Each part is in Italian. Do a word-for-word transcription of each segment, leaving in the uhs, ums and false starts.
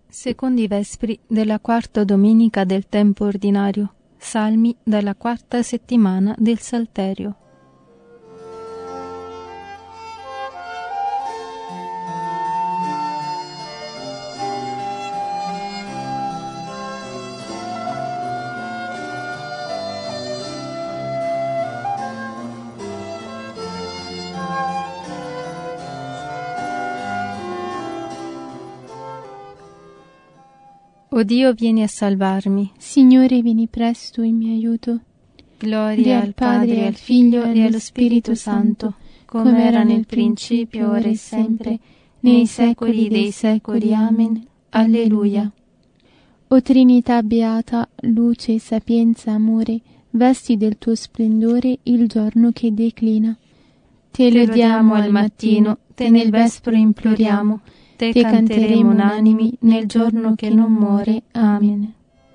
Secondi Vespri della quarta domenica del tempo ordinario. Salmi dalla quarta settimana del Salterio. O Dio, vieni a salvarmi. Signore, vieni presto in mio aiuto. Gloria al Padre, e al Figlio e allo Spirito Santo, come era nel principio, ora e sempre, nei secoli dei secoli. Amen. Alleluia. O Trinità beata, luce, sapienza, amore, vesti del tuo splendore il giorno che declina. Te lodiamo al mattino, te nel vespro imploriamo, te canteremo unanimi nel giorno che non muore. Amen.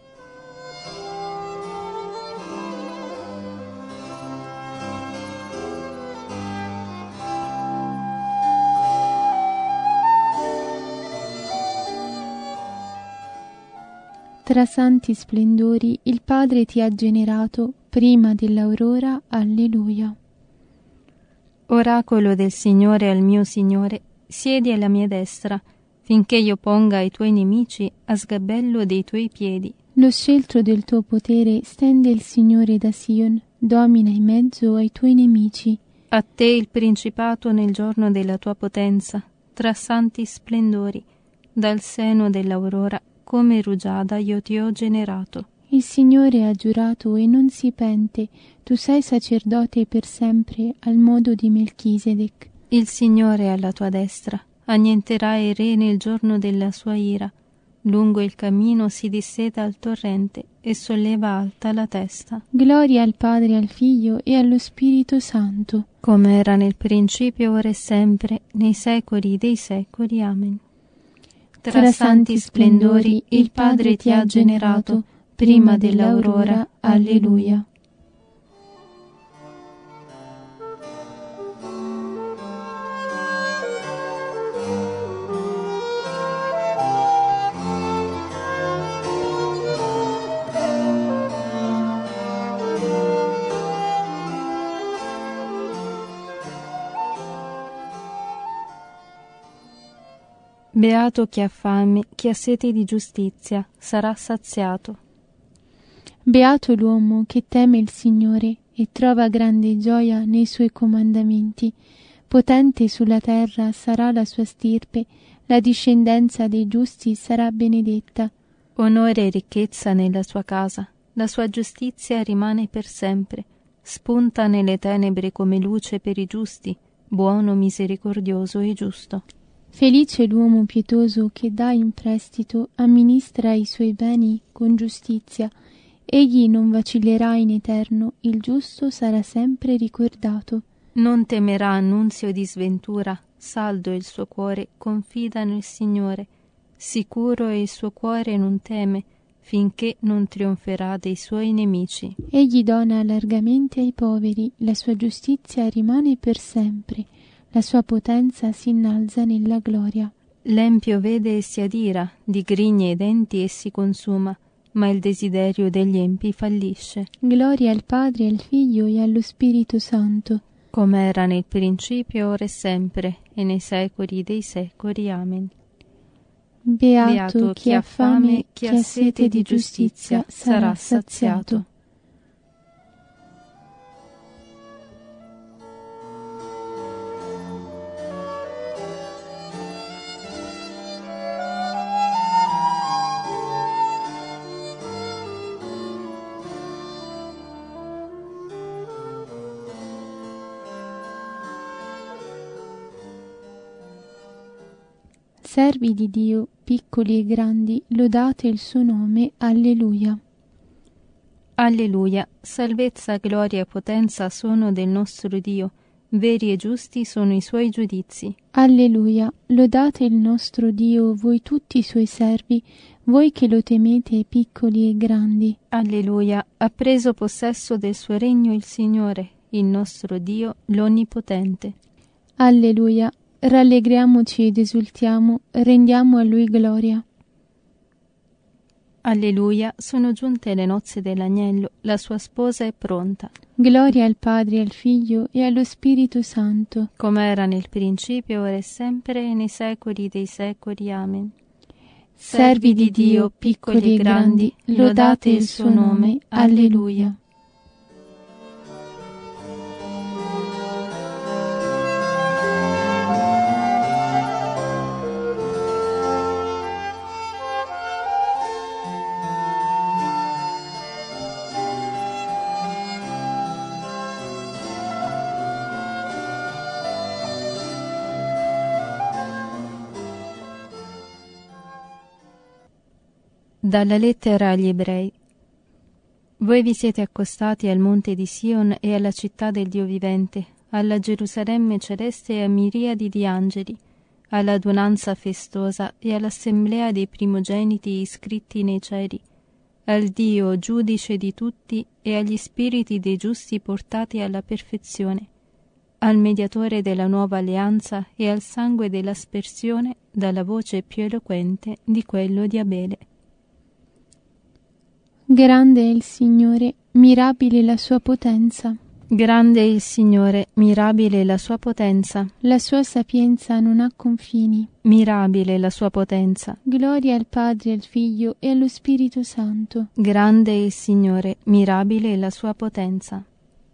Tra santi splendori il Padre ti ha generato prima dell'aurora. Alleluia. Oracolo del Signore al mio Signore, siedi alla mia destra, finché io ponga i tuoi nemici a sgabello dei tuoi piedi. Lo sceltro del tuo potere stende il Signore da Sion, domina in mezzo ai tuoi nemici. A te il principato nel giorno della tua potenza, tra santi splendori, dal seno dell'aurora, come rugiada io ti ho generato. Il Signore ha giurato e non si pente, tu sei sacerdote per sempre al modo di Melchisedec. Il Signore è alla tua destra, annienterà il re nel giorno della sua ira. Lungo il cammino si disseta al torrente e solleva alta la testa. Gloria al Padre, al Figlio e allo Spirito Santo, come era nel principio, ora e sempre, nei secoli dei secoli. Amen. Tra, Tra santi splendori il Padre ti ha generato, prima dell'aurora. Alleluia. Beato chi ha fame, chi ha sete di giustizia, sarà saziato. Beato l'uomo che teme il Signore e trova grande gioia nei suoi comandamenti. Potente sulla terra sarà la sua stirpe, la discendenza dei giusti sarà benedetta. Onore e ricchezza nella sua casa, la sua giustizia rimane per sempre. Spunta nelle tenebre come luce per i giusti, buono, misericordioso e giusto. Felice l'uomo pietoso che dà in prestito, amministra i suoi beni con giustizia. Egli non vacillerà in eterno, il giusto sarà sempre ricordato. Non temerà annunzio di sventura, saldo è il suo cuore, confida nel Signore. Sicuro è il suo cuore, non teme, finché non trionferà dei suoi nemici. Egli dona largamente ai poveri, la sua giustizia rimane per sempre. La sua potenza si innalza nella gloria. L'empio vede e si adira, digrigne i denti e si consuma, ma il desiderio degli empi fallisce. Gloria al Padre, al Figlio e allo Spirito Santo, come era nel principio, ora e sempre, e nei secoli dei secoli. Amen. Beato, Beato chi ha fame, chi ha sete di giustizia, sarà saziato. Servi di Dio, piccoli e grandi, lodate il suo nome. Alleluia. Alleluia. Salvezza, gloria e potenza sono del nostro Dio, veri e giusti sono i suoi giudizi. Alleluia. Lodate il nostro Dio, voi tutti i suoi servi, voi che lo temete, piccoli e grandi. Alleluia. Ha preso possesso del suo regno il Signore, il nostro Dio, l'Onnipotente. Alleluia. Rallegriamoci ed esultiamo, rendiamo a Lui gloria. Alleluia, sono giunte le nozze dell'agnello, la sua sposa è pronta. Gloria al Padre, al Figlio e allo Spirito Santo, come era nel principio, ora e sempre, e nei secoli dei secoli. Amen. Servi di Dio, piccoli e grandi, lodate il suo nome. Alleluia. Dalla lettera agli Ebrei. Voi vi siete accostati al monte di Sion e alla città del Dio vivente, alla Gerusalemme celeste e a miriadi di angeli, all'adunanza festosa e all'assemblea dei primogeniti iscritti nei cieli, al Dio giudice di tutti e agli spiriti dei giusti portati alla perfezione, al mediatore della nuova alleanza e al sangue dell'aspersione dalla voce più eloquente di quello di Abele. Grande è il Signore, mirabile la sua potenza. Grande è il Signore, mirabile la sua potenza. La sua sapienza non ha confini. Mirabile la sua potenza. Gloria al Padre, al Figlio e allo Spirito Santo. Grande è il Signore, mirabile la sua potenza.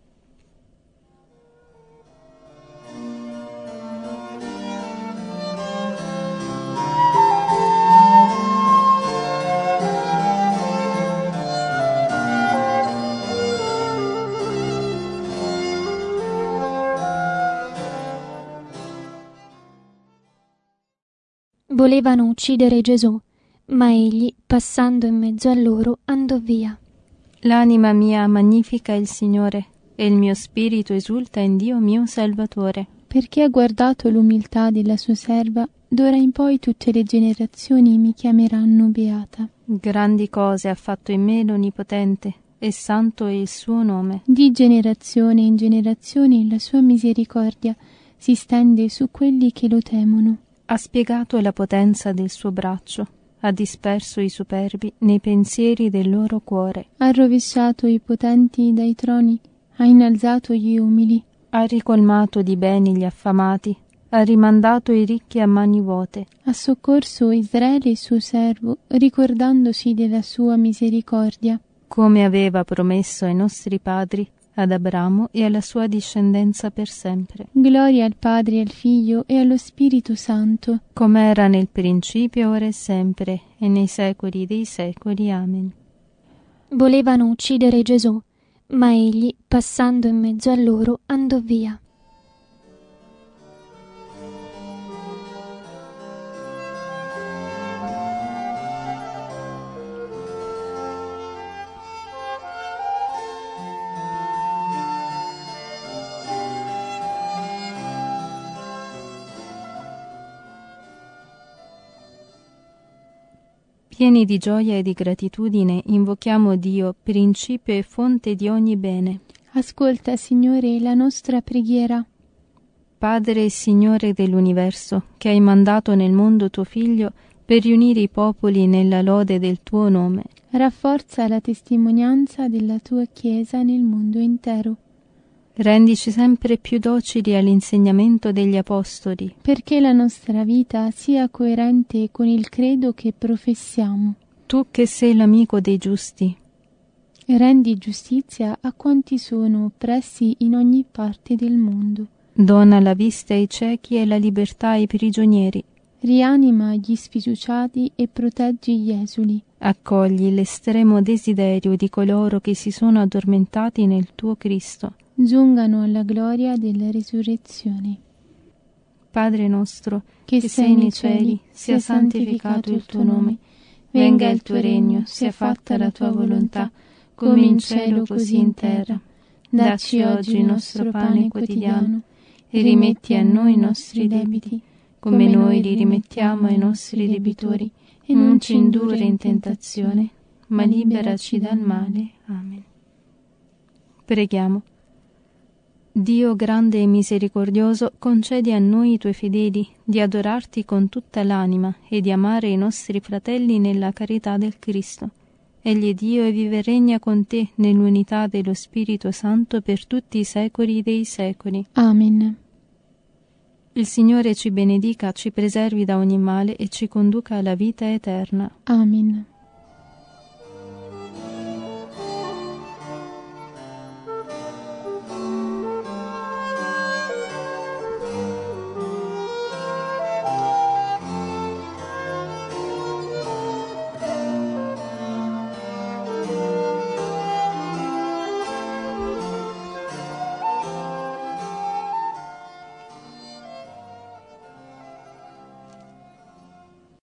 Volevano uccidere Gesù, ma egli, passando in mezzo a loro, andò via. L'anima mia magnifica il Signore, e il mio spirito esulta in Dio mio Salvatore. Perché ha guardato l'umiltà della sua serva, d'ora in poi tutte le generazioni mi chiameranno beata. Grandi cose ha fatto in me l'Onnipotente, e santo è il suo nome. Di generazione in generazione la sua misericordia si stende su quelli che lo temono. Ha spiegato la potenza del suo braccio, ha disperso i superbi nei pensieri del loro cuore. Ha rovesciato i potenti dai troni, ha innalzato gli umili. Ha ricolmato di beni gli affamati, ha rimandato i ricchi a mani vuote. Ha soccorso Israele suo servo, ricordandosi della sua misericordia. Come aveva promesso ai nostri padri, ad Abramo e alla sua discendenza per sempre. Gloria al Padre, al Figlio e allo Spirito Santo, come era nel principio, ora e sempre, e nei secoli dei secoli. Amen. Volevano uccidere Gesù, ma egli, passando in mezzo a loro, andò via. Pieni di gioia e di gratitudine, invochiamo Dio, principio e fonte di ogni bene. Ascolta, Signore, la nostra preghiera. Padre e Signore dell'universo, che hai mandato nel mondo tuo Figlio per riunire i popoli nella lode del tuo nome, rafforza la testimonianza della tua Chiesa nel mondo intero. Rendici sempre più docili all'insegnamento degli Apostoli, perché la nostra vita sia coerente con il credo che professiamo. Tu che sei l'amico dei giusti, rendi giustizia a quanti sono oppressi in ogni parte del mondo. Dona la vista ai ciechi e la libertà ai prigionieri. Rianima gli sfiduciati e proteggi gli esuli. Accogli l'estremo desiderio di coloro che si sono addormentati nel tuo Cristo. Giungano alla gloria della risurrezione. Padre nostro, che, che sei nei cieli, sia santificato il tuo nome. Venga il tuo regno, sia fatta la tua volontà, come in cielo così in terra. Dacci oggi il nostro pane quotidiano e rimetti a noi i nostri debiti, come noi li rimettiamo ai nostri debitori, e non ci indurre in tentazione, ma liberaci dal male. Amen. Preghiamo. Dio grande e misericordioso, concedi a noi, i tuoi fedeli, di adorarti con tutta l'anima e di amare i nostri fratelli nella carità del Cristo. Egli è Dio e vive e regna con te nell'unità dello Spirito Santo per tutti i secoli dei secoli. Amen. Il Signore ci benedica, ci preservi da ogni male e ci conduca alla vita eterna. Amen.